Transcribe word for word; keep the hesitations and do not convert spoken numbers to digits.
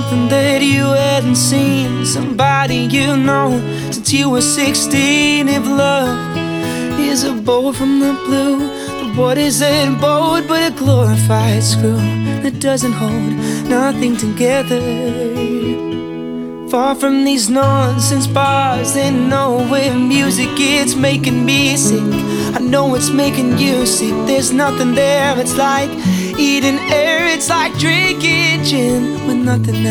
something that you hadn't seen, somebody you know since you were sixteen. If love is a bolt from the blue, then what is that bolt but a glorified screw that doesn't hold nothing together? Far from these nonsense bars and nowhere music, it's making me sick. I know it's making you sick. There's nothing there. It's like eating air. It's like drinking gin with nothing else.